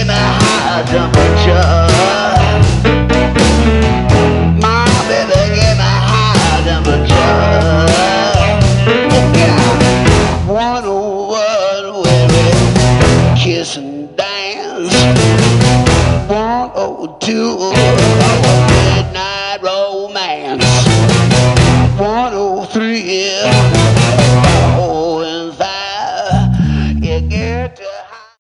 give me high temperature. My baby give me high temperature. Yeah. 101 where we kiss and dance. 102 midnight romance. 103